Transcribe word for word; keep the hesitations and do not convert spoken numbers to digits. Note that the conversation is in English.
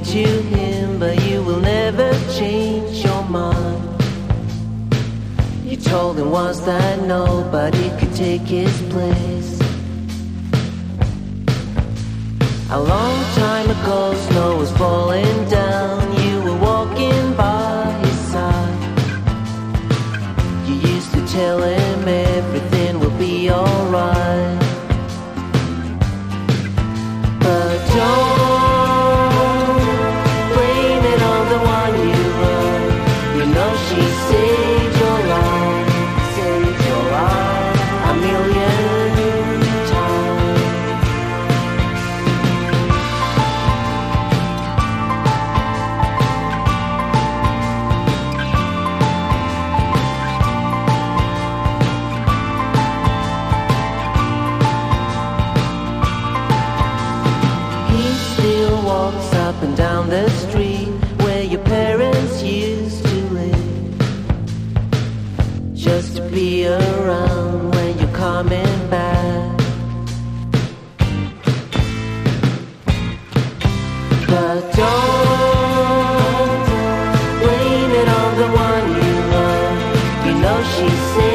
to him, but you will never change your mind. You told him once that nobody could take his place. A long time ago, snow was falling down. You were walking by his side. You used to tell him everything will be alright. But don't blame it on the one you love. You know she saved your life, saved your life a million times. He still walks up and down the street where your parents used to live, just to be around when you're coming back. But don't blame it on the one you love. You know she said